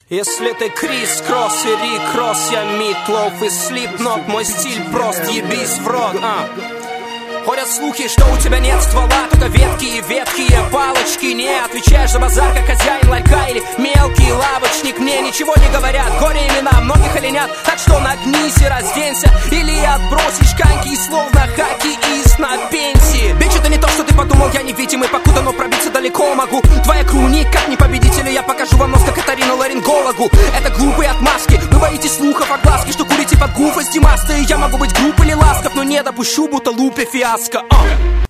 Если ты Крис Кросс и Рик Росс, я Митлоуф и Слипнот, мой стиль прост, ебись в рот, Ходят слухи, что у тебя нет ствола, только ветки и ветхие палочки. Не отвечаешь за базар, как хозяин ларька или мелкий лавочник. Мне ничего не говорят, горе имена многих оленят. Так что нагнись и разденься, или отбросишь коньки, словно хоккеист на пенсии. Бич, это не то, что ты подумал, я невидимый, покуда, но пробиться далеко могу. Твоя кру никак не победитель, я покажу вам нос, как Катарину ларингологу. Это глупые отмазки, вы боитесь слухов, огласки, что курите под гуфости масты. Я могу быть груб или ласков, но не допущу, будто лупе фиаско.